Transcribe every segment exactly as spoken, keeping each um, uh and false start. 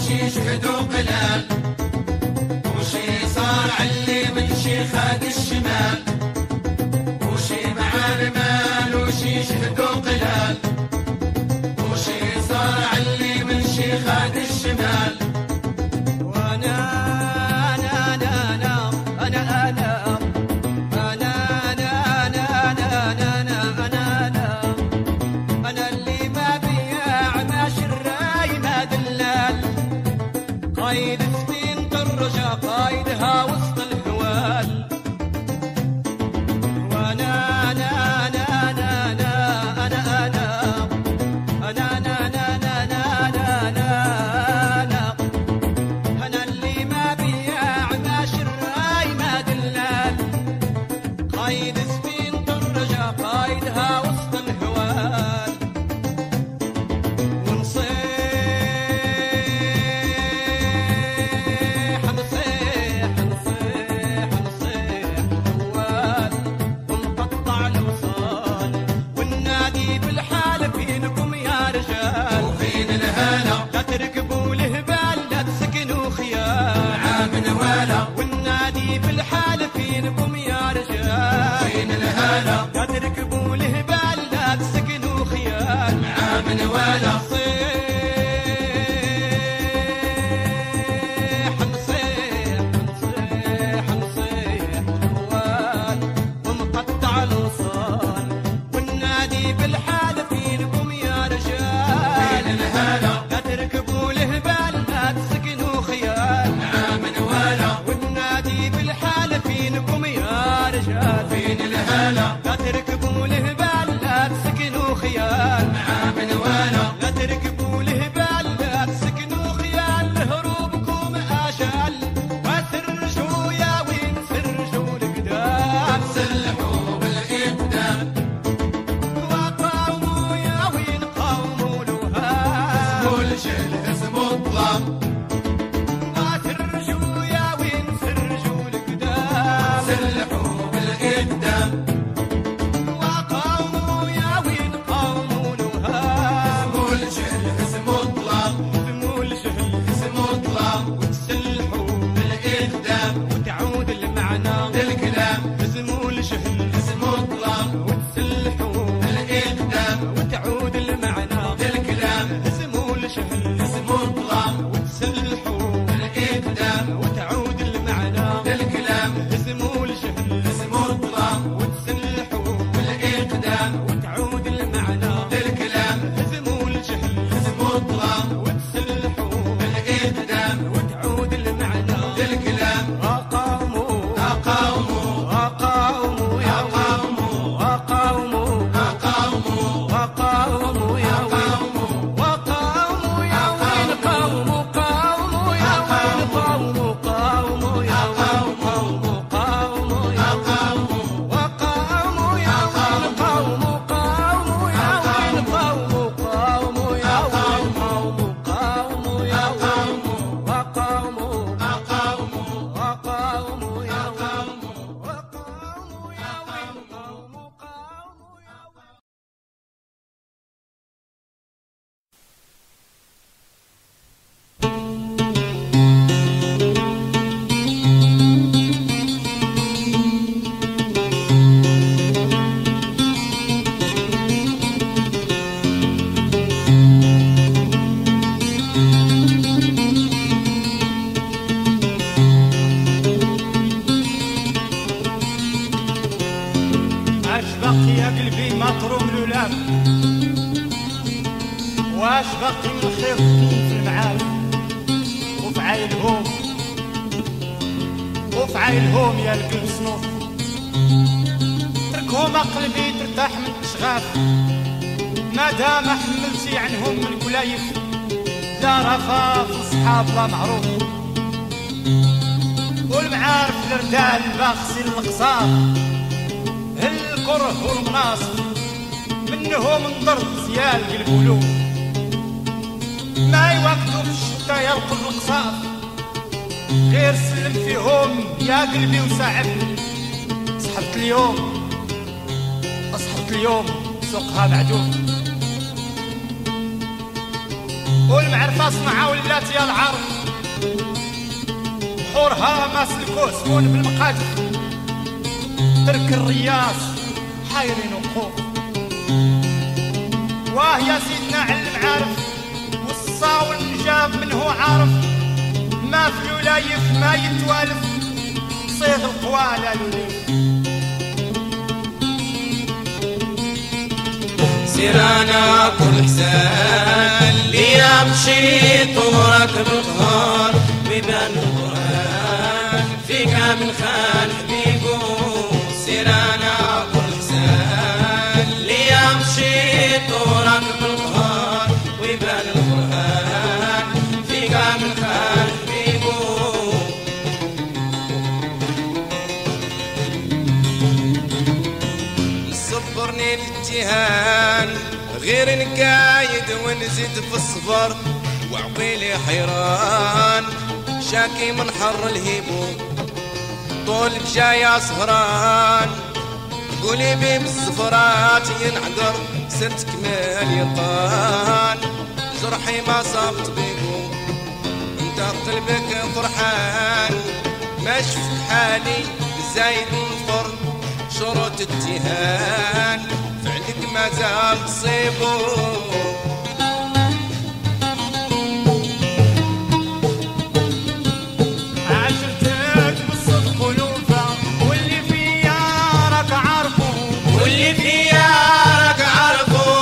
وشي شهدوا قلال، وشي صار علي من شي خاد الشمال، وشي مع المال وشي شهدوا قلال، وشي صار علي من شي خاد الشمال. وانا انا انا انا انا قايد سفين طرجة قايدها وسط الهوال. وانا انا انا انا انا انا انا انا انا انا انا انا انا اللي ما بياع ماشي الراي ما دلال. قايد سفين طرجة قايدها وسط الهوال. تركبوا الهبال لا تسكنوا خيال عامن ولا والنادي بالحال فينكم يا رجال. فين الهلا لا تركبوا الهبال لا تسكنوا خيال عامن ولا نصيح نصيح نصيح نصيح جوال ومقطع الوصال والنادي بالحال فينكم يا رجال. فين الهلا تركبوا الهبال لا تسكنوا خيال عامن ولا والنادي بالحال فينكم يا رجال. فين الهلا لا تركبوا الهبال لا تسكنوا خيال عامن ولا لا تركبوا الهبال لا تسكنوا خيال. هروبكم آجال وسرجوا يا وين سرجوا القدام. سلحوا بالإقدام وقاوموا يا وين قاوموا الوهام. كل شيء اسم مطلق وسرجوا يا وين سرجوا القدام. سلحوا بالإقدام وقاوموا يا وين قاوموا الوهام. كل شيء اسم مطلق اهزموا الجهل اسم مطلق وتسلحوا بالإقدام وتعود المعنى للكلام اهزموا الجهل اسم مطلق وتسلحوا بالإقدام وتعود المعنى للكلام اهزموا الجهل اسم مطلق وتسلحوا بالإقدام وتعود المعنى للكلام اهزموا الجهل اسم مطلق وتسلحوا بالإقدام وتعود المعنى للكلام اهزموا الجهل اسم مطلق وتسلحوا بالإقدام وتعود المعنى للكلام أقاوموا أقاوموا أقاوموا يا أقاوموا أقاوموا أقاوموا وقاوموا يا وين وقاوموا يا وين قاوموا قاوموا يا وين قاوموا قاوموا يا وين قاوموا قاوموا يا وين وقاوموا يا وين قاوموا قاوموا يا وين قاوموا قاوموا يا وين قاوموا قاوموا يا وين وقاوموا أقاوموا وقاوموا يا وين وقاوموا يا وين قاوموا قاوموا يا وين. اش باقي يا قلبي مطروم لولام. واش باقي من الخير كاين في المعارف وفي عايلهم وفي عايلهم يا القلب صنوف. تركهم قلبي ترتاح من الاشغاف مادام حملتي عنهم من كلايف. لا رفاف الصحاب لا معروف والمعارف الردال باخسي القصار الكره والمناصب منهم انضرب يا القلب ولوم. ما يوقتوا في الشتا يلقوا القصاف غير سلم فيهم يا قلبي وساعدني. صحبت اليوم صحبت اليوم سوقها معدوم والمعرفة العرفة صنعة ولات يا العرف، بحورها ما سلكوه سكون بالمقادف، ترك الرياس حايرين وقوف. واه يا سيدنا علم عارف، وصا والنجاب منه عارف، ما في الولايف ما يتوالف، صيغ القوى لا لوليف. سيرانا كل حسان ليا مشيت وراكب القهار، بيبان القرآن فيك من خان حبيبو. سيرانا كل حسان ليا مشيت وراكب القهار، ويبان القرآن فيك من خان حبيبو. صبرني الجهان غير نقايد ونزيد في الصبر، وعقيلي حيران شاكي من حر الهيبو. طولك جاي سهران قولي بي بالزفرات ينعقر، سنتك مال يطان جرحي ما صاب طبيبو. انت قلبك فرحان ما شفت حالي زايد نفر، شروط التهان فعلك ما زال تصيبو. عاشرتك بالصدق ولوفا، واللي فيا راك عارفو، واللي فيا راك عارفو.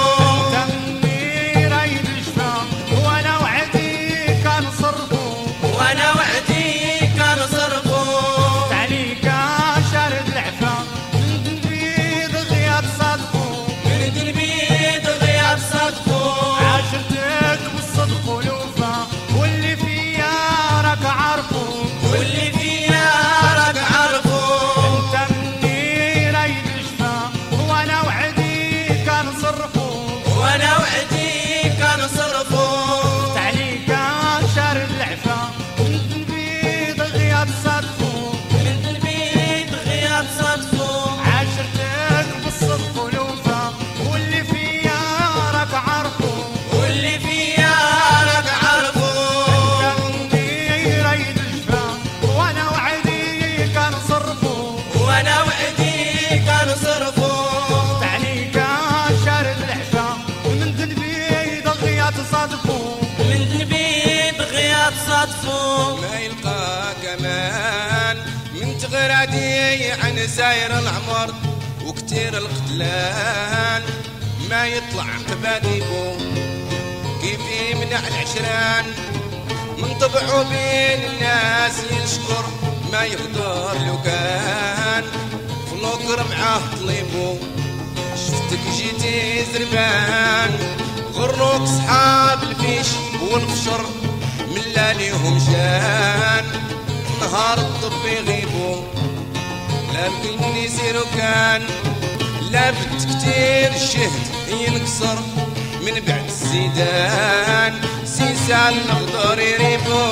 تمني رايد الشفا، وانا وعدي كان صرفو، وانا وعدي كان صرفو. عليك شارد العفا، من البيض غياب صادفو، من البيض غياب صادفو. عاشرتك بالصدق ولوفا، واللي فيا راك عارفو، واللي فيا راك عارفو. انت مني رايد الشفا، وانا وعدي كان صرفو، وانا وعدي كان صرفو. عليك شارد العفا، من البيض غياب صادفو، من البيض غياب صادفو. عاشرتك بالصدق ولوفا، واللي فيا راك عارفو، واللي فيا راك عارفو. انت مني رايد الشفا، وانا وعدي كان صرفو، وانا وعدي كان صرفو. عليك شارد العفا، من البيض غياب صادفو، من البيض غياب صادفو. ما يلقى كمان من تغرادي عن ساير العمر، وكتير القتلان ما يطلع قباديبو. كيف يمنع العشران من طبعه بين الناس يشكر، ما يقدر لو كان فلوكر معاه طليبو. شفتك جيتي زربان غروك صحاب الفيش والفشر، من لا ليهم جان نهار الطب يغيبو. لا بكل يسيرو كان لا بد كتير الشهد ينكسر، من بعد الزيدان سيسان نقدر يريبو.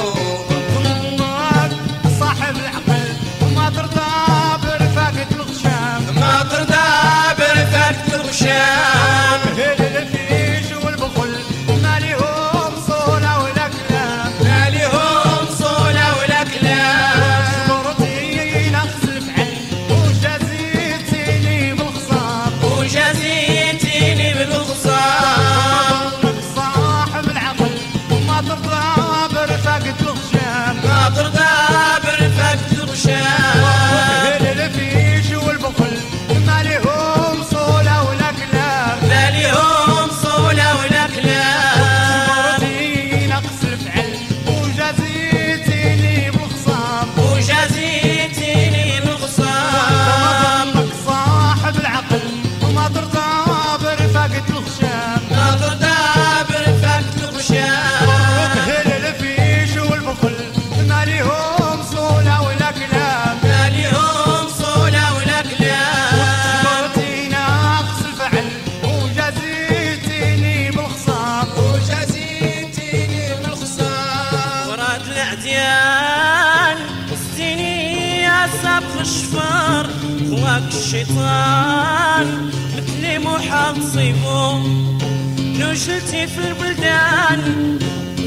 ضمك صاحب العقل، وما ترضى برفاقة الغشام، ما ترضى برفاقة الغشام. الفيش والبخل ما ليهم صولة ولا كلام، ما ليهم صولة ولا كلام. صبرتي نقص الفعل، وجازيتيني بالخصام، وجازيتيني بالخصام. ضمك صاحب العقل، وما ترضى برفاقة الغشام، ما ترضى برفاقة الغشام. الفيش والبخل ما ليهم صولة ولا كلام، ما ليهم صولة ولا كلام. صبرتي نقص الفعل، وجازيتيني بالخصام، وجازيتيني بالخصام. ضمك صاحب العقل، وما ترضى برفاقة الغشام، ما ترضى برفاقة الغشام. وكهل الفيش والبخل ما ليهم صولة ولا كلام، ما ليهم صولة ولا كلام. صبرتي نقص الفعل، وجازيتيني بالخصام، وجازيتيني بالخصام. وراد العديان وسطيني يا سابق الشفار، هواك الشيطان مثلي محاط صيبو. نوشلتي في البلدان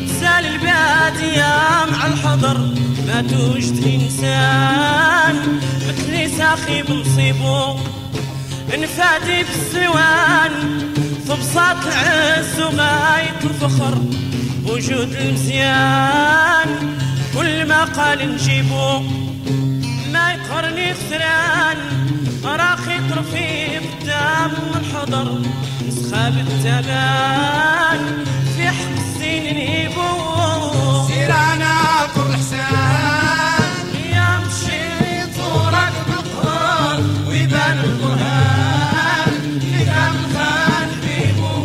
البادية مع الحضر ما توجد إنسان مثلي ساخي بنصيبه انفادي بالسوان في بساط العز وغاية الفخر وجود المزيان كل ما قال نجيبه ما يقهرني خسران راخي طرفي قدام الحضر نسخة بالتبان في حق السين نهيبو سيرانا كل حسان يا مشيت وراك بالقهر ويبان البرهان في كام خان حبيبو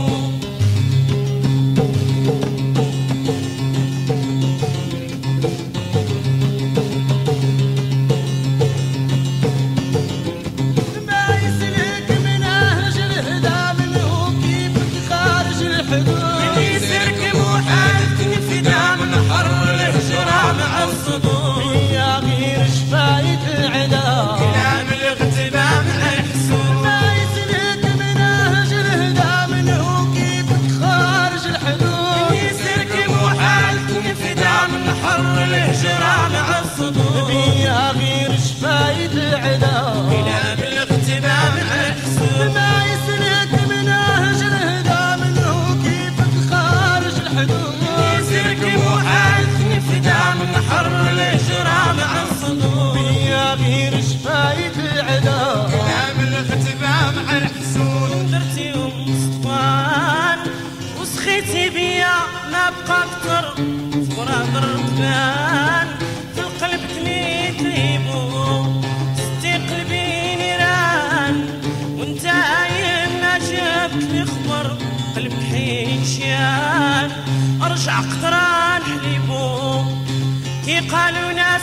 يا غير شفاية العدا كلام الاغتبام الحسود ما يسلك منهج الهدى منه كيف خارج الحدود يسرك محال تنفدى من حر الهجرة مع الصدور يا غير شفاية العدا كلام الاغتبام الحسود ما يسلك منهج الهدى منه كيف خارج الحدود يسرك محال تنفدى من حر الهجرة مع الصدور يا غير شفاية العدا كلام الاغتبام على الحسود درتي ام صفوان وسخيتي بيا ما بقى اكتر فراغ الركبان في القلب تميت ليبو ستي قلبي نيران وانت ايام ما جبت لي خبر قلبك حين شيان ارجع قطران حليبو كي قالوا ناس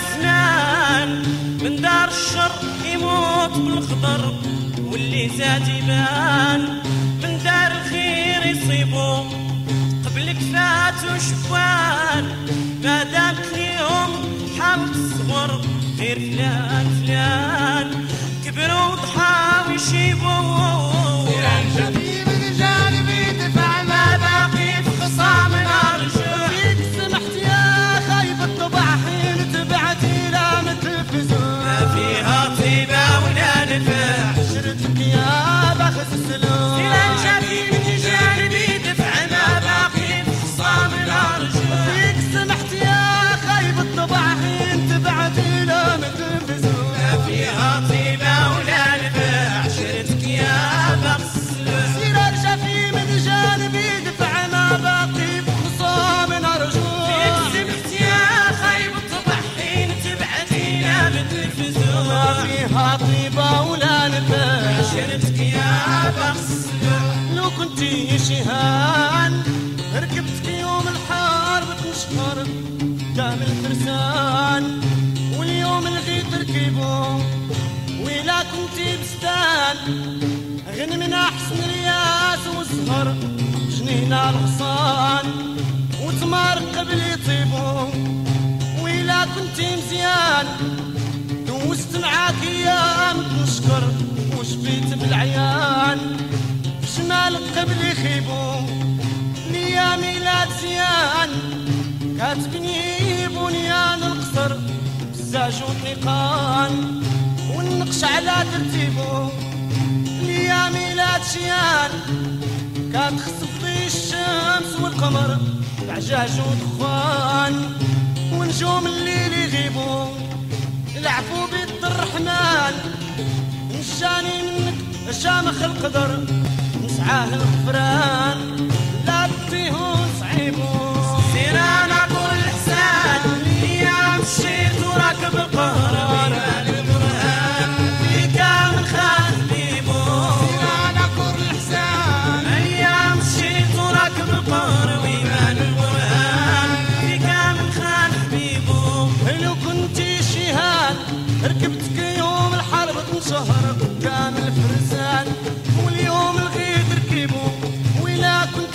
نان من دار الشر يموت بالخضر واللي زاد يبان من دار الخير يصيبو قبلك فاتوا شفان ما دامت اليوم حالة الصغر غير فلان فلان كبروا وضحى ويشيبوا سيران شبيب الرجال بيدفع ما باقي في خصامنا رجوع فيك سمحت يا خايب الطبع حين تبعتي لا متلفزون ما فيها طيبة ولا نفع شرتك يا باخذ السلوك سيران شبيب الرجال بيدفع ما باقي في خصامنا رجوع فيك سمحت يا خايب الطبع حين تبعتي لا متلفزون ما فيها طيبة ولا نفع شرتك يا بخس سيران شفي من جانبي دفع ما باقي بخصامنا رجوع سمحت يا خايب الطبع حين تبعتينا مثل ما الفزوع فيها طيبة ولا نفع شرتك يا بخس لو كنتي شهان ركبت في يوم الحار بتنشهر كامل فرسان واليوم لغيت تركبه ولا كنتي بستان غني من احسن رياس وزهر جنينا الغصان وتمار قبل يطيبو ولا كنتي مزيان دوزت معاك ايام تنشكر وشفيت بالعيان شمال قبل يخيبو ليا ميلاد زيان كاتبني بنيان القصر بالزاج والنقان والنقش على ترتيبو ليا ميلاد شيان كانت خسف لي الشمس والقمر بعجاج ودخان ونجوم الليل يغيبو العفو بيد الرحمن نشاني منك شامخ القدر نسعاه الغفران لا تطيهو صعيبو سيران اقول الحسان يا مشيت وراكب القهران البرهان في كامل خان بيبو سيران كل حسان ايام مشيت وراكب القهر ويمان البرهان في كامل خان حبيبو لو كنتي شيهان ركبتك يوم الحرب شهر كامل فرسان واليوم الغيد ركبو ولا كنت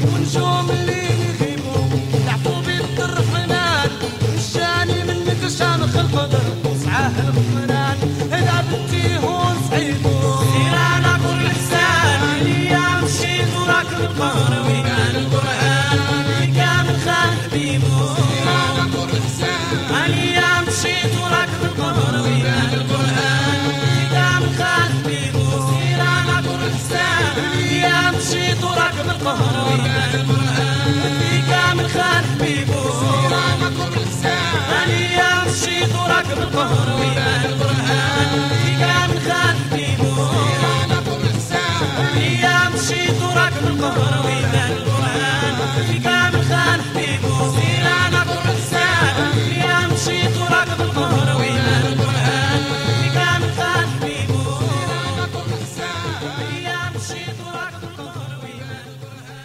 ونجوم اللي يغيبوا يعطوا بيد الرحمن الشاني منك شامخ القدر وسعاه الغفران هدا بنتي هون سعيدو سيرانا كل الإحسان الايام مشيت وراكب القهر وكان القرآن في كامل خان حبيبو سيرانا كل إحسان الايام مشيت وراكب القهر وكان القرآن في كامل خان حبيبو سيرانا كل إحسان الايام مشيت وراكب القهر وكان القرآن في كامل خان حبيبو سيرانا كل إحسان الايام مشيت وراكب القهر وكان القرآن في كامل خان حبيبو سيرانا كل إحسان الايام مشيت وراكب القهر وكان القرآن في كامل خان حبيبو سيرانا كل إحسان الايام مشيت وراكب القهر وكان القرآن في كامل خان حبيبو سيرانا كل إحسان الايام مشيت وراكب القهر وكان القرآن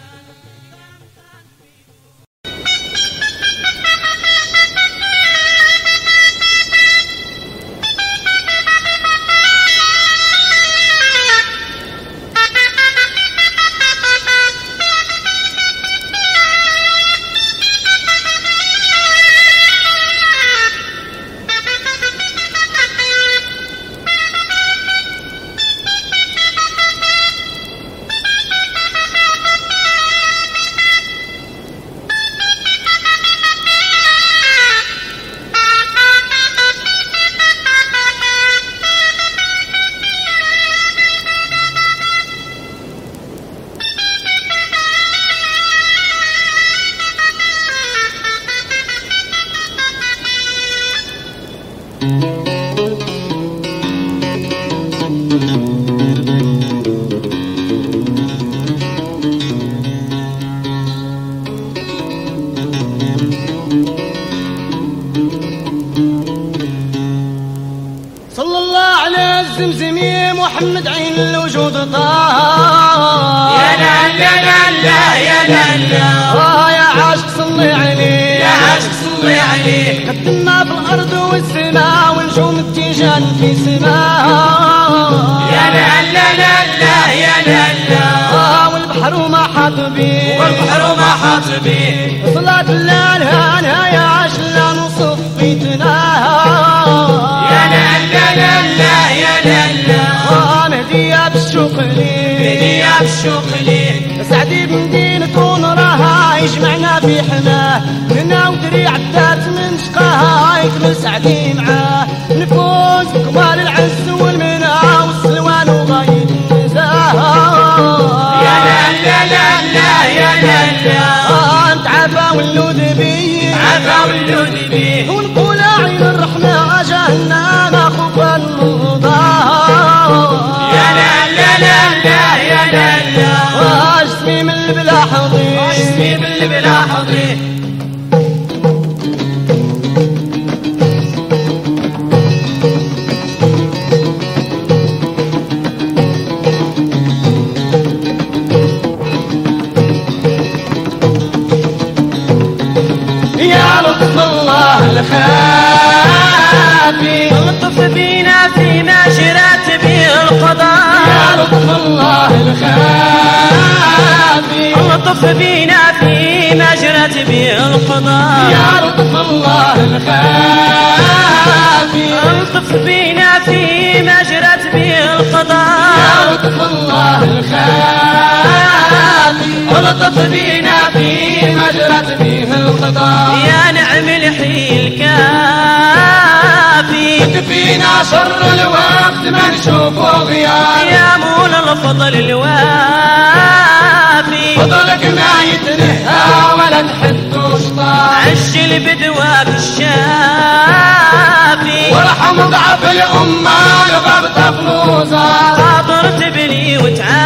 صلى الله على الزمزمي محمد عين الوجود طه يا لا لا لا لا يا لا لا آه يا عاشق صلي عليه يا عاشق صلي عليه قدمنا بالارض والسماء ونجوم التيجان في سماء يا لا لا لا لا يا لا لا آه والبحر وما حاط بيه والبحر ما حاط به صلاة الليل هانها يا عاشق لا نوصف بيتنا يا لا لا لا لا يا لا لا آه مهدية بالشوق ليه بدي بالشوق ليه سعدي بمدينة ونراها يجمعنا في حماه هنا ودري عدات من شقاها يكمل سعدي معاه نفوز كبار العز والمنى والسلوان وغايد النزاهة يا لا لا لا لا يا لا لا آه انت عفا واللود بيه عفا واللود بيه ونقول عين الرحمة جهنم اخوك المرضى يا لا لا لا لا يا لا لا آه جسمي من البلا حضير جسمي بالبلا حضري يا لطف الله الخافي الطف بينا فيما جرت به القضاء يا لطف الله الخافي الطف بينا فيما جرت به القضاء يا لطف الله الخافي الطف بينا فيما جرت به يا القضاء لطف الله الخافي ولطف بينا في مجرت به القضاء يا نعم الحيل كافي تكفينا شر الوقت ما نشوفه غياب يا مولى الفضل الوافي فضلك ما يتنهى ولا تحد وشطار عجل بدواك الشافي وارحم ضعف الأمة الغبطة فلوزة خاطر تبني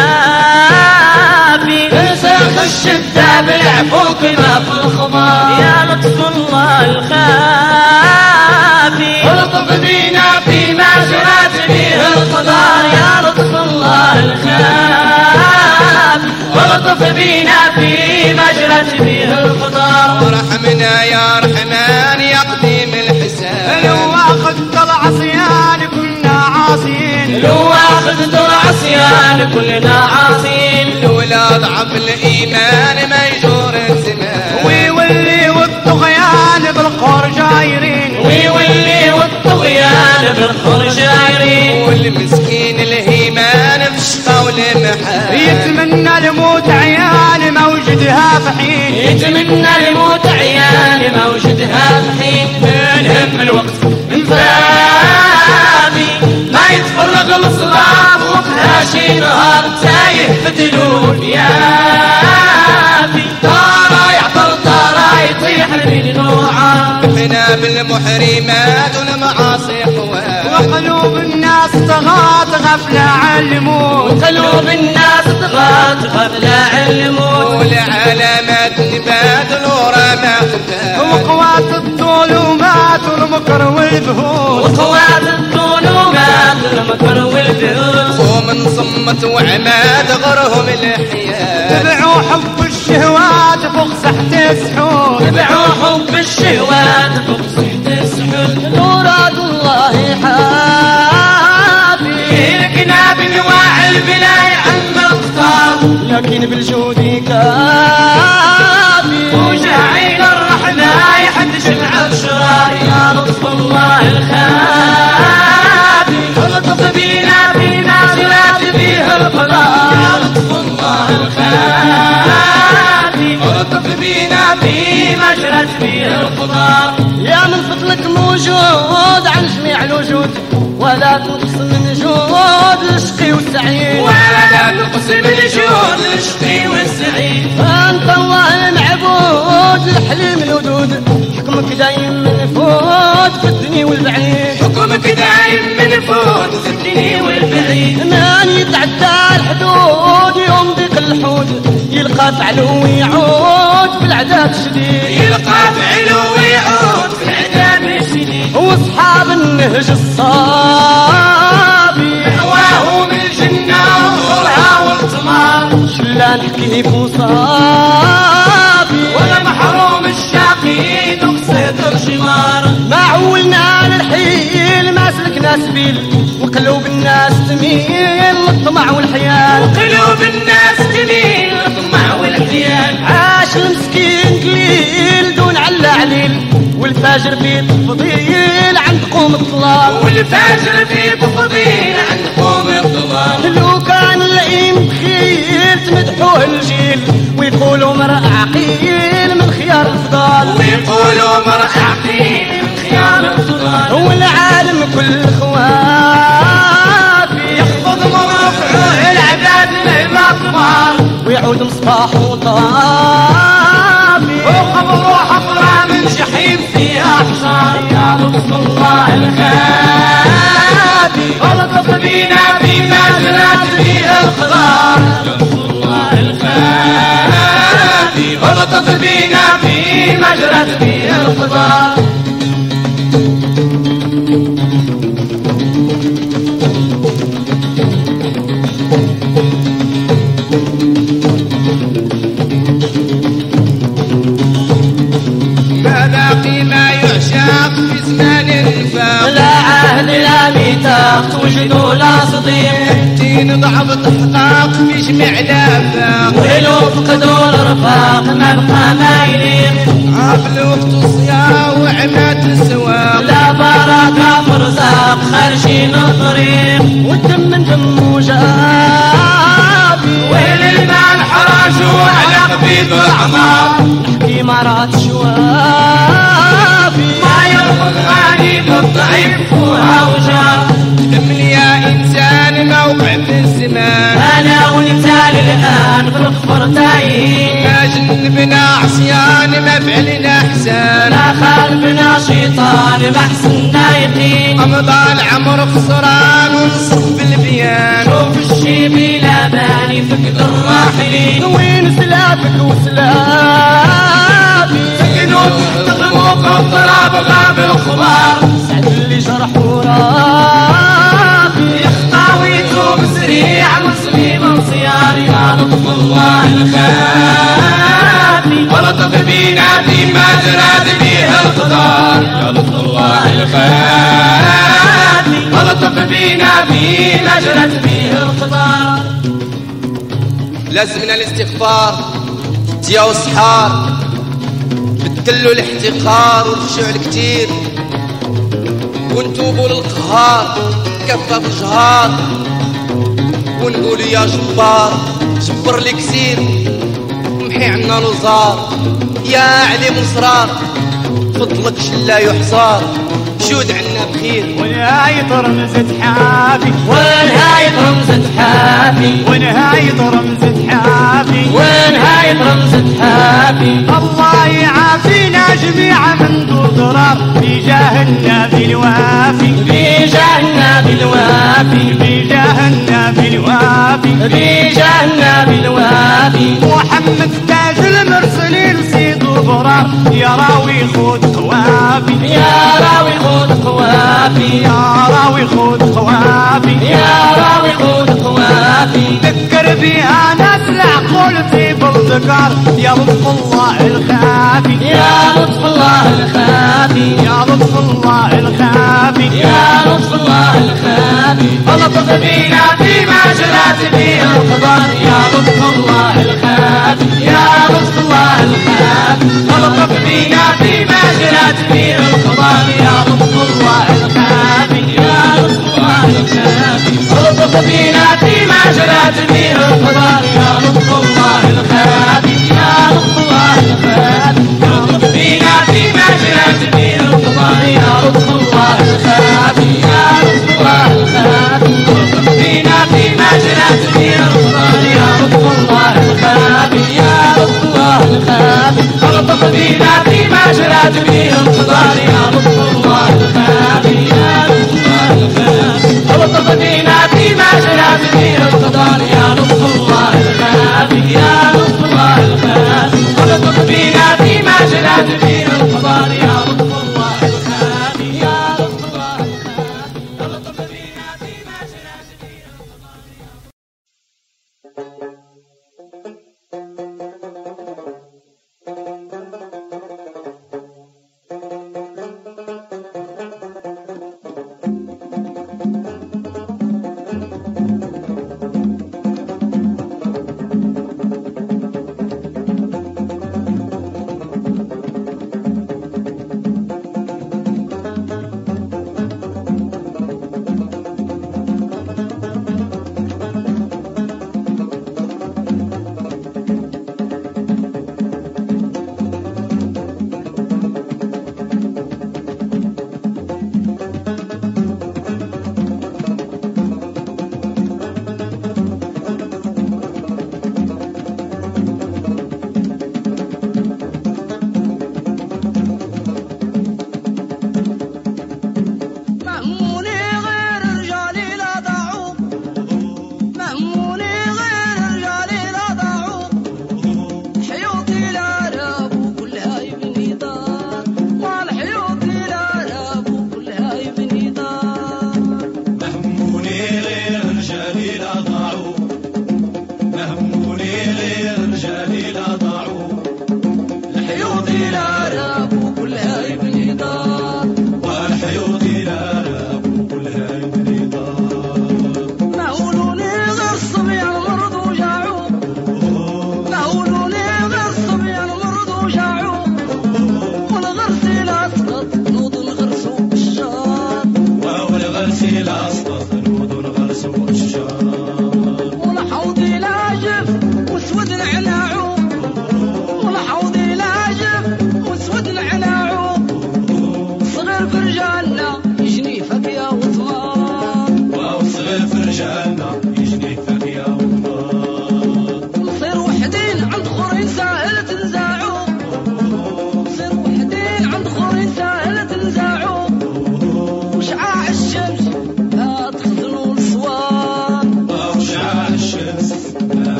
وتعافي تنسخ الشدة بالعفو كما في الخبار يا لطف الله الخافي ولطف بينا فيما جرت به القدر يا لطف الله الخافي ولطف بينا فيما جرت به القدر ورحمنا يا رحمن يا قديم الحساب لو اخذت العصيان كنا عاصين لو اخذت العصيان كلنا عاصين والولاد ضعف الإيمان ما يجور الزمان ويولي والطغيان بالخور جايرين ويولي والطغيان بالخور جايرين والمسكين الهيمان في الشقا والمحال يتمنى الموت عيان موجدها في حين يتمنى الموت عيان موجدها في حين من هم الوقت انفابي ما يتفرق الصباح وفيها شي نهار تايه في دلول يابي ترى يعطر ترى يطيح بالنوعات بنا بالمحرمات والمعاصي حوال وقلوب الناس طغات غفلة عن الموت وقلوب الناس طغات غفلة عن الموت والعلامات نبات الورى ما خفات وقوات الظلمات والمكر والبهوت وقوات الظلمات والمكر والبهوت ومن صمت وعماد غرهم الحياة تبعوا حب الشهوات فوق سحت السحور تبعوا حب الشهوات فوق سحت السحور مراد الله حافي يلقنا بنواع البلاي عن مختار لكن بالجود كافي وجعيل الرحمة يحدش العشرار يا لطف الله الخافي ولطف بينا في نازلات بيه القضاء يا لطف الله الخافي ولطف بينا في مجرت بيه القضاء يا من فضلك موجود عن جميع الوجود ولا تنقص من جود الشقي والسعيد ولا تقسم الجود الشقي والسعيد أنت الله المعبود الحليم الودود حكمك دايم منفوذ في الدنيا والبعيد حكمك دايم منفوذ في الدنيا والبعيد من يتعدى الحدود يوم ضيق الحود يلقى فعله ويعود في العذاب الشديد يلقى فعله ويعود في العذاب الشديد واصحاب النهج الصافي هواه من الجنة وحورها والثمار شلان كيف وصافي ولا محروم الشاقي نقصد الجمار ما عولنا للحيل ما سلكنا سبيل وقلوب الناس تميل للطمع والحيال وقلوب الناس تميل للطمع والحيال عاش المسكين قليل دون علا عليل والفاجر في تفضيل عند قوم الظلام والفاجر في تفضيل عند قوم الظلام لو كان اللئيم بخيل تمدحوه الجيل ويقولوا مرء عقيل من خيار الفضال ويقولوا مرء عقيل من خيار الفضال هو العالم كل خوافي يخفض مرفعه العباد للأطفال ويعود مصباح وطافي وقبضوا حفرة من جحيم فيها حصار يا لطف الله الخافي ولطف بينا فيما جرت فيها القدر يا لطف الله الخافي ولطف بينا فيما جرت فيها القدر توجدوا لا صديق الدين ضعف احقاق في جميع الافاق ولو فقدوا الرفاق ما بقى ما يليق عاف الوقت صيا وعمات السواق لا بركة فرزاق خارجين الطريق والدم من دم جابي ويل المال حرجوا على خفيف الأعمار نحكي مرات شوافي ما يرفض غريب الضعيف فوها وجار من يا إنسان موقع في الزمان أنا ونمثال الآن في الكفر تايهين ما جنبنا عصيان ما فعلنا إحسان لا خالفنا شيطان ما حسنا يقين أمضى العمر خسران ونصف بالبيان شوف الشي بلا بالي فقد الراحلين وين سلافك وسلافي سكنوا تحت غموق الضراب غاب الخبار سعد اللي جرح ورافي يخطاوي يتوب سريع مسلم انصيار يا لطف الله الخافي ولطف بينا فيما جراد بيها القدر يا لطف الله الخافي ولطف بينا فيما جرت بيها القدر لازمنا الاستغفار ديال الصحار، بدلوا الاحتقار والخشوع الكتير، ونتوبوا للقهار كفة في الجهار، ونقولوا يا جبار جبر لي كثير، محي عنا الوزار يا عليم نصرار، فضلك لا يحصار جود عنا بخير. ونهاية رمزة حافي، ونهاية رمزة حافي، ونهاية رمزة حافي، ونهاية رمزة حافي. الله يعافينا جميعا من دور ضرار بجاه النبي الوافي، بجاه النبي الوافي، بجاه النبي الوافي، بجاه النبي الوافي. محمد تاج المرسلين سيد البرار، يا راوي خود خوافي، يا راوي خود خوافي، يا راوي خود خوافي، يا راوي خود خوافي. ذكر بها ناس العقول في بالذكر، يا لطف الله الخافي، يا لطف الله الخافي، يا لطف الله الخافي، يا لطف الله الخافي. لطف بينا فيما جرت به القدر، يا لطف الله الخافي، يا لطف الله الخافي. لطف بينا فيما جرت به القدر، يا لطف الله الخافي، يا لطف الله الخافي. لطف بينا فيما جرت به القدر، يا لطف الله الخافي، يا لطف الله الخافي. لطف بينا فيما جرت به القدر، يا لطف الله الخافي، يا لطف الله الخافي. لطف بينا فيما جرت به القدر، يا لطف الله الخافي، يا لطف الله الخافي. لطف بينا فيما جرت به القدر، يا لطف الله الخافي، يا لطف الله الخافي. لطف بينا فيما جرت به القدر، يا لطف الله الخافي، يا لطف الله الخافي. لطف بينا فيما جرت به القدر، يا لطف الله الخافي، يا لطف الله الخافي. لطف بينا فيما جرت به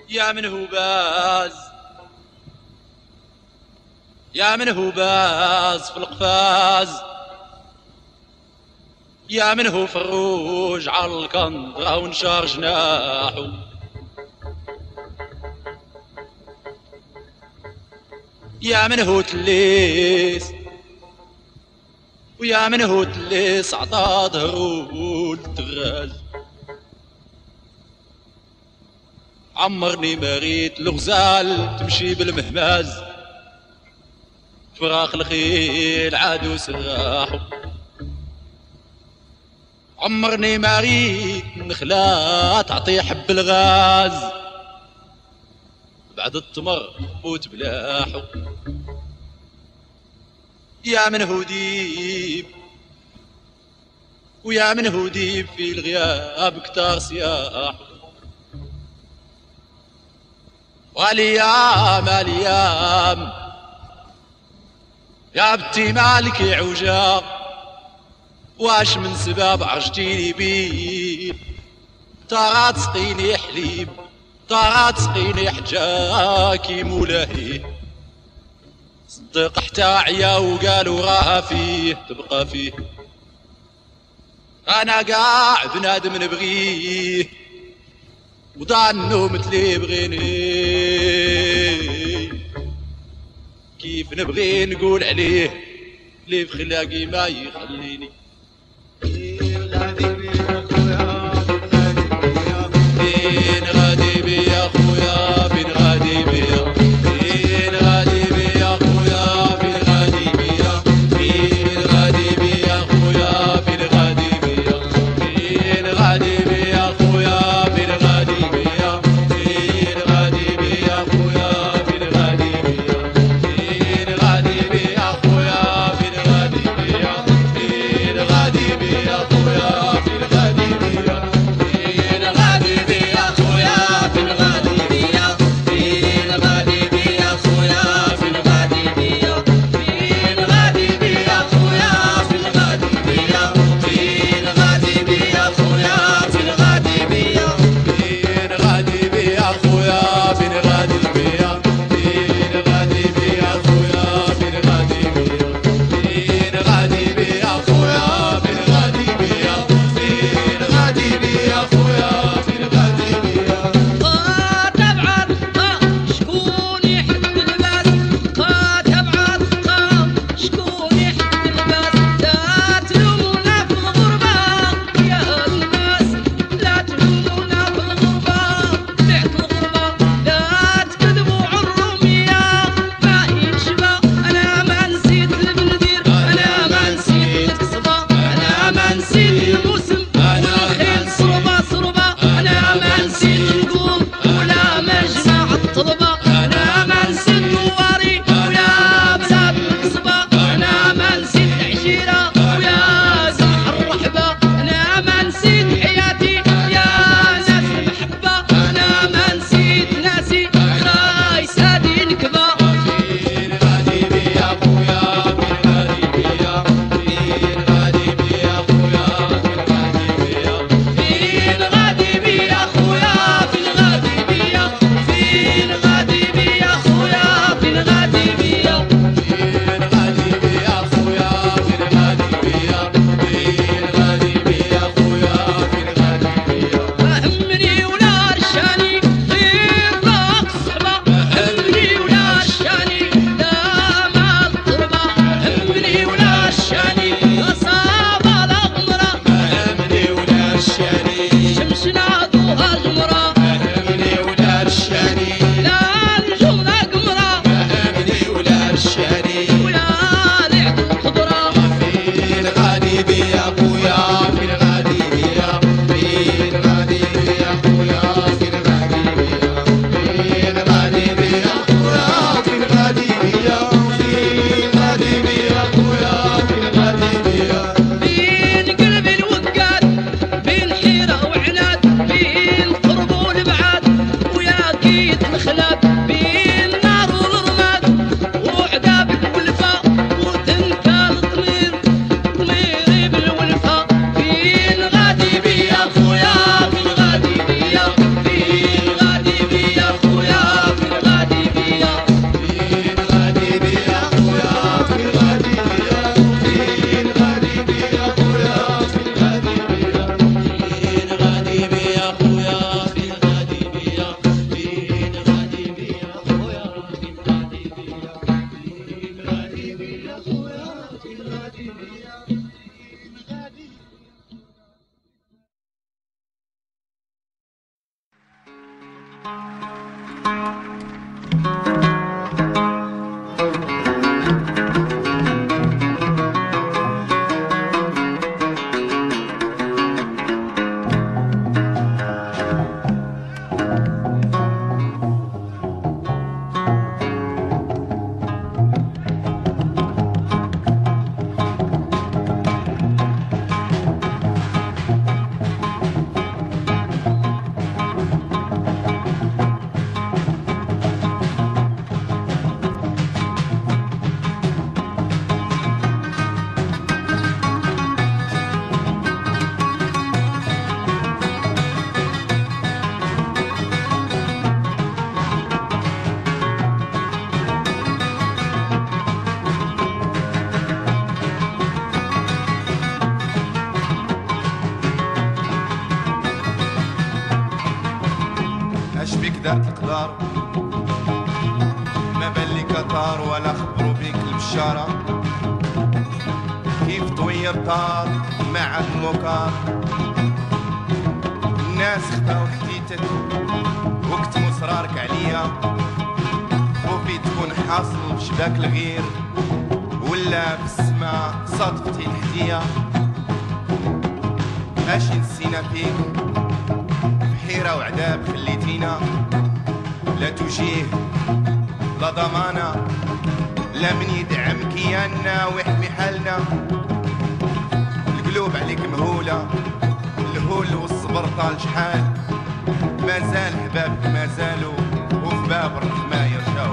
يا من هو باز يا من هو باز في القفاز يا من هو فروج على الكندرة ونشار جناحو يا من هو تليس ويا من هو تليس عطا ظهرو للتغاز عمرني ما ريت الغزال تمشي بالمهماز فراخ الخيل عادو سراحو عمرني ما ريت نخلة تعطي حب الغاز بعد التمر موت بلاحو يا من هو ديب ويا من هو ديب في الغياب كتار سياح واليام اليام يا بنتي مالك عوجا واش من سباب عرجتيني بيه ترى تسقيني حليب ترى تسقيني حجاكي مولاهي صدق حتى عيا وقالوا راها فيه تبقى فيه انا قاع بنادم نبغيه وضعنو مثلي بغيني كيف نبغي نقول عليه اللي في خلاقي ما يخليني فين غادي بيا خويا فين غادي بيا فين غادي بيا خويا فين غادي بيا فين غادي بيا خويا فين غادي بيا فين غادي بيا خويا فين غادي بيا فين غادي بيا خويا فين غادي بيا فين غادي بيا خويا فين غادي بيا فين بدات القدار ما بان لي كتار ولا خبروا بيك البشاره كيف طوير طار ما عاد موكار الناس خفاو حديتك وكتموا صرارك عليا وفي تكون حاصل بشباك الغير ولا في السما صادفتي الحدية اش نسينا فيك بحيرة وعذاب خليتينا لا توجيه لا ضمانة لا من يدعم كياننا ويحمي حالنا القلوب عليك مهولة الهول والصبر طال شحال ما زال حبابك ما زالوا وفي باب الرحمة يرجعوا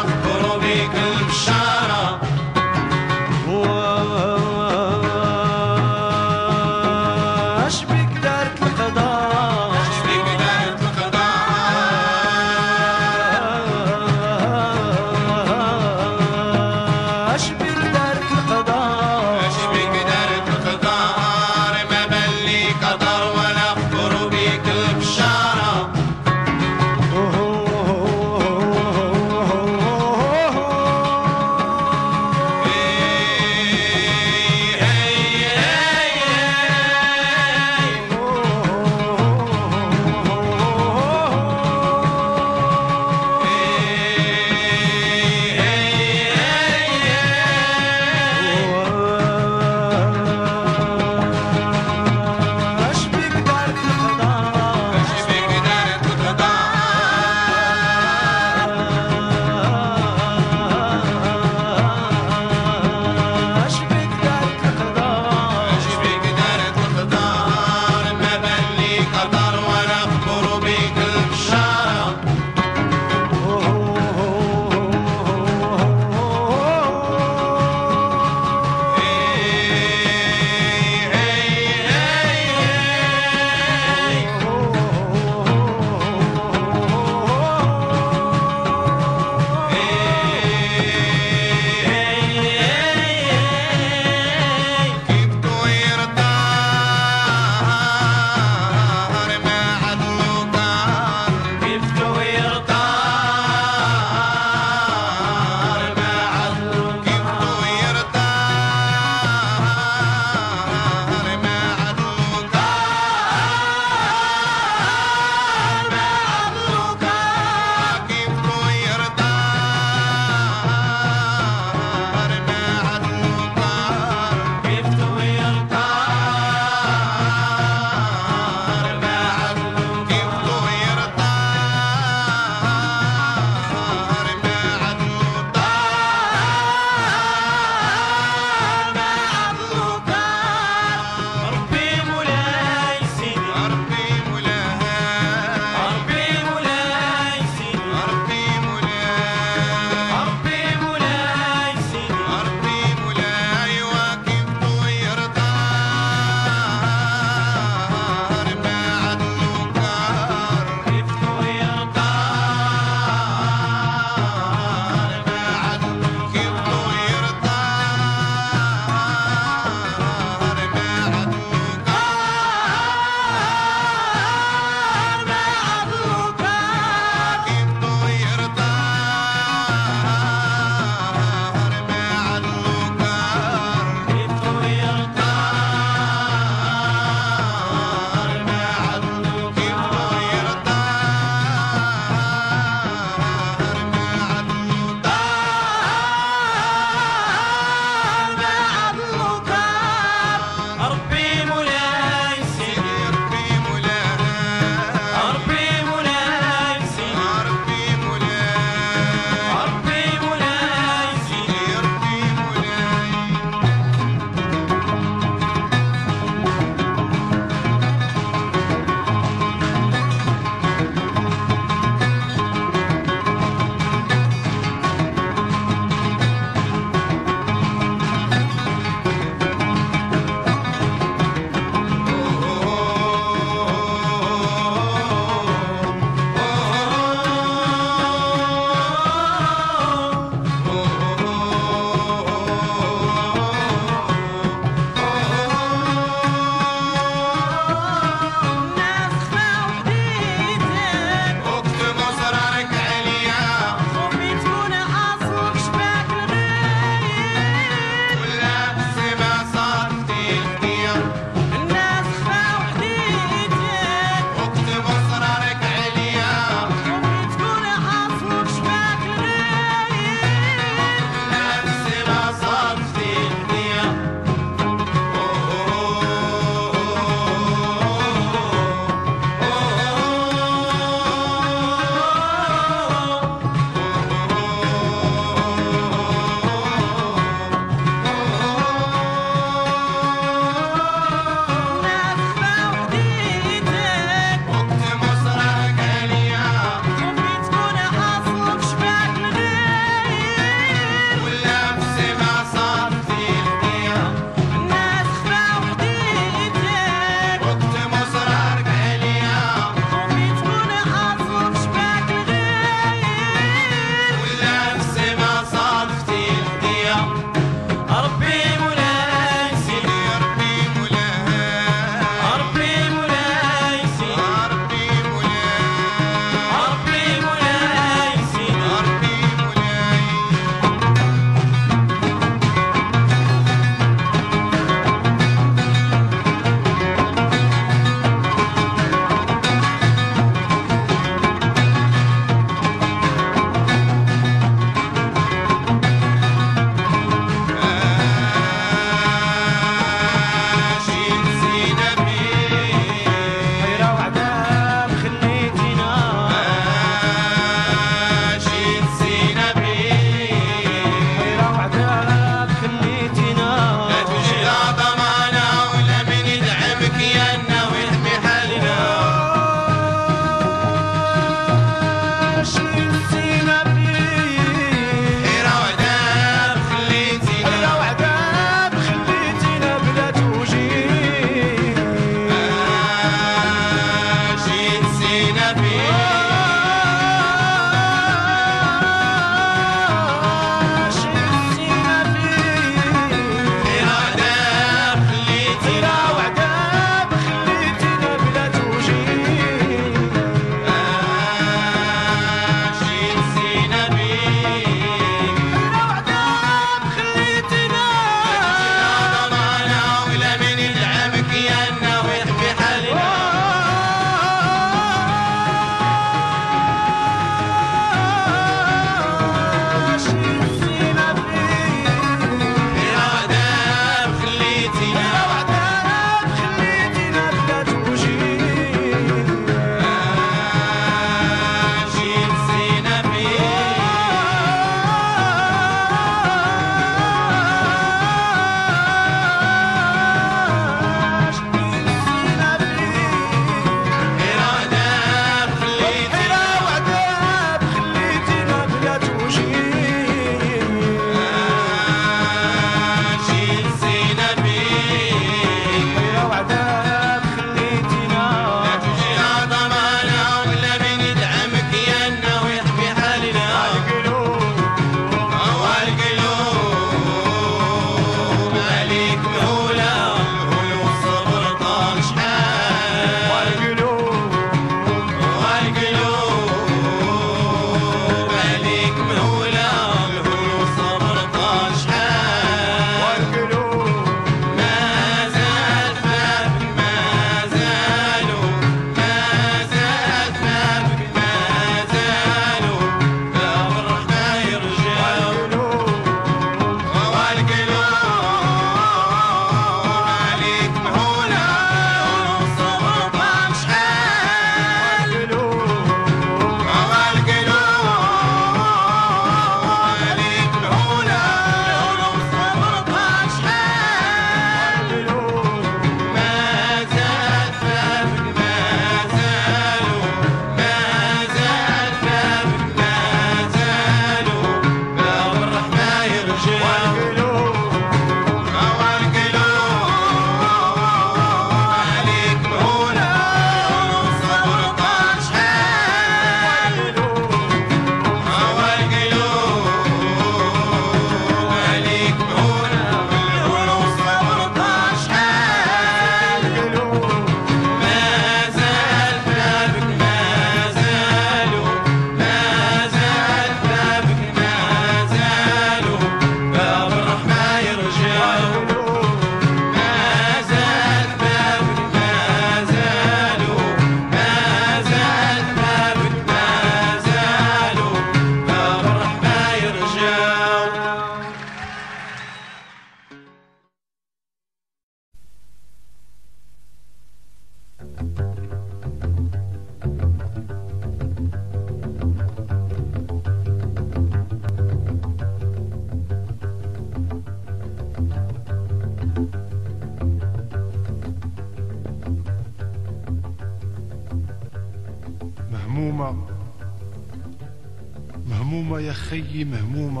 مهمومة يا خيي مهمومة،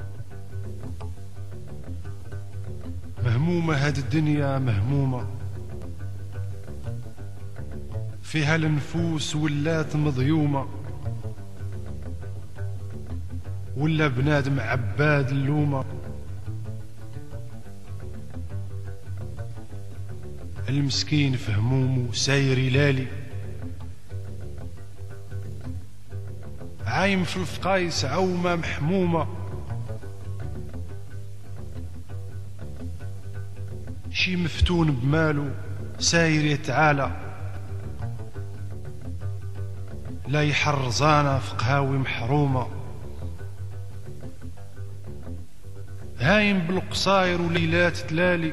مهمومة هاد الدنيا مهمومة، فيها النفوس ولات مضيومة، ولا بنادم عباد اللومة. المسكين في همومه ساير يلالي، عايم في الفقايس عومة محمومة، شي مفتون بماله ساير يتعالى، لا يحرزانا في قهاوي محرومة، هايم بالقصاير وليلات تلالي،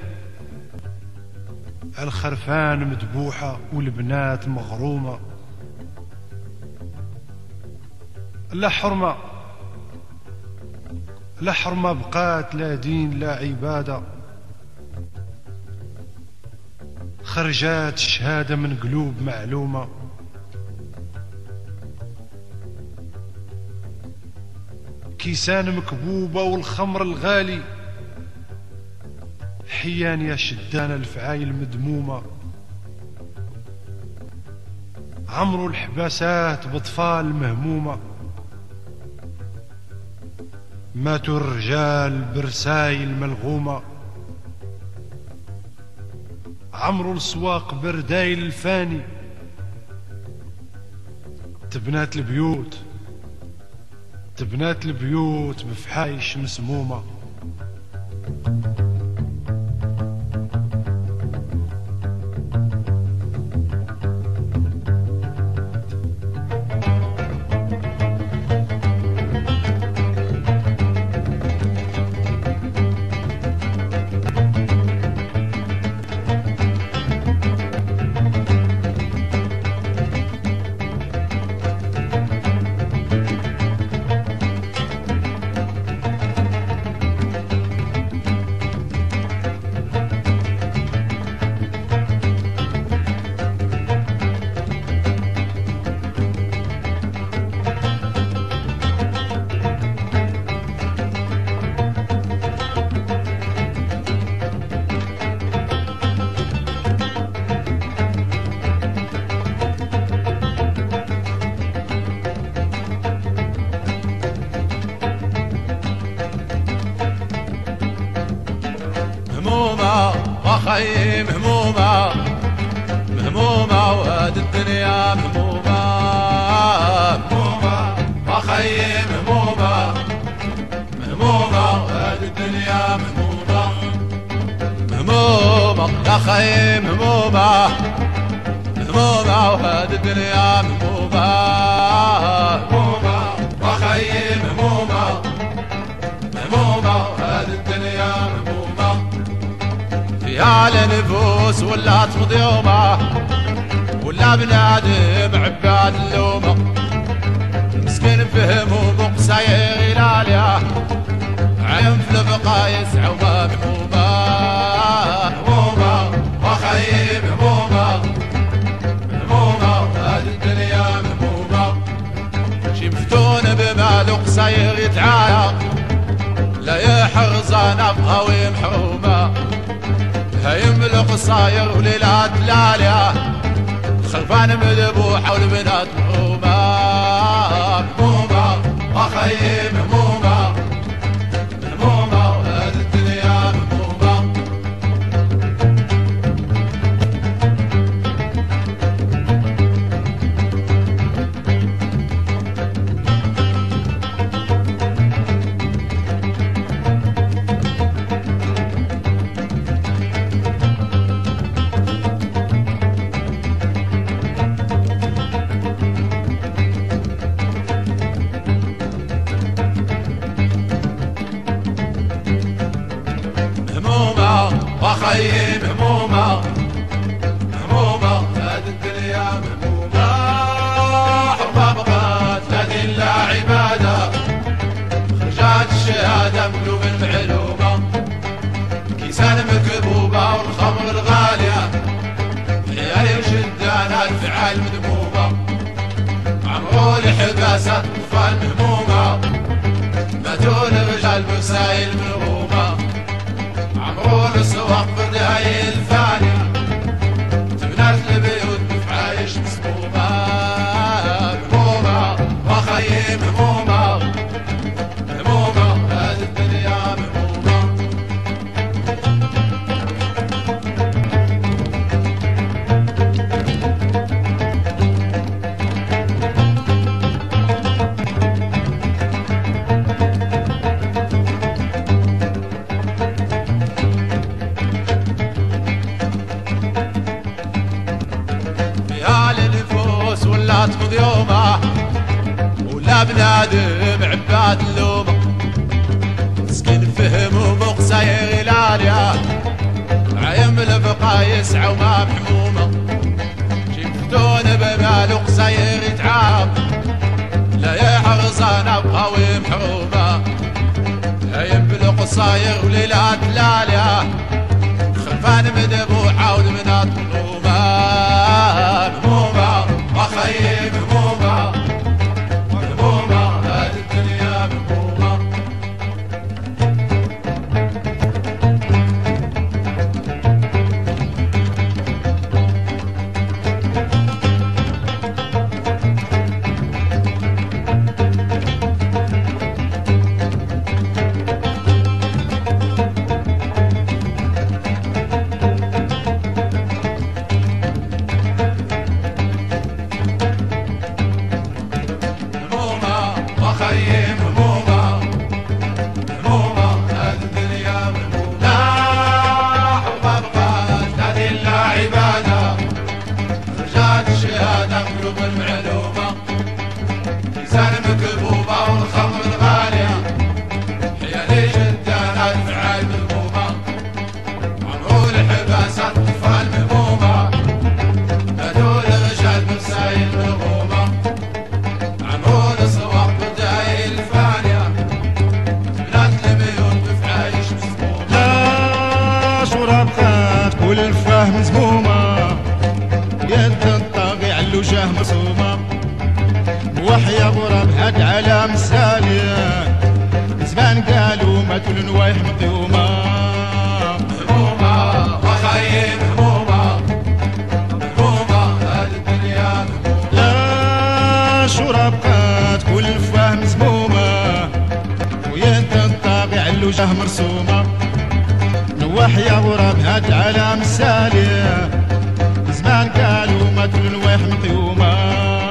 الخرفان مدبوحة والبنات مغرومة. لا حرمة لا حرمة بقات، لا دين لا عبادة، خرجات الشهادة من قلوب معلومة. كيسان مكبوبة والخمر الغالي، حيان يا شدان الفعايل مدمومة، عمرو الحباسات بطفال مهمومة، ماتوا الرجال برسايل ملغومة، عمرو السواق بردايل الفاني، تبنات البيوت تبنات البيوت بفحايش مسمومة. وخيم همومة مهمومة وهاد الدنيا مهمومة، مهمومة وخيم همومة مهمومة وهاد الدنيا مهمومة، مهمومة يا خيم همومة مهمومة وهاد الدنيا مهمومة، مهمومة وخيم همومة مهمومة وهاد الدنيا مهمومة، فيها النفوس ولات مضيومة، ولا بنادم عباد اللومة، مسكين في همومه قصاير غلالية، عين في البقايس عومة مهمومة، مهمومة وخيم مهمومة مهمومة وهاد الدنيا مهمومة، شي مفتون بمالو قصاير يتعايا، لا يحرزانا بقهوي محرومة، هايم القصاير وليلات لالية، خرفان مذبوحة والبنات مهمومة، مهمومة وخيم مهمومة مهمومة وهاد الدنيا مهمومة. وخيم همومة همومة هاد الدنيا مهمومة، حرمة بقات لا دين لا عبادة، خرجات الشهادة من قلوب المعلومة، كيسان مكبوبة والخمر الغالية، عيالي وشدانا الفعال مذمومة، عمرو الحباسات أطفال مهمومة، سواق برداي الفانية تبنات البيوت بفعايش مسمومة مهمومة وخيم مهمومة مهمومة هذه الدنيا مهمومة ولا تقضي يومه ولا بنادم عباد اللومه مسكين فهم ومقصاي غلاليا عيم البقا يسعى وما بحمومه شفتون بمال وقصاير يتعاب لا يحرصان ابقى ومحرومه عيم بالقصاير وليلات لاليا خلفان مذبوحه والبنات مظلومه مهمومه وخيم مهمومة مهمومة هذه الدنيا مهمومة وخيم همومة همومة هذه الدنيا مهمومة لا حب أبقى تنادي إلا عبادة رجال الشهادة قلوب المعلومة لسان مكبوبة والخمر الغالية حيالي جدانة الفعال مذمومة عمرو الحباسات أطفال مهمومة هذول الرجال مرسايل مهمومة عمرو الصواق بداي الفانية بنات البيوت بفعايش مسمومة لا شراب خات كل الفهم مزمومة يد الطاغي علو جاه مرسومة وحيا غراب هاد على مسالية زمان قالوا ما تول نوايح مقيومة مهمومة وخيم مهمومة مهمومة هاد الدنيا مهمومة لا شراب خات كل الفهم مزمومة ويد الطاغي علو جاه مرسومة نواحي غراب هاد على مسالية زمان قالوا ما تول نوايح مقيومة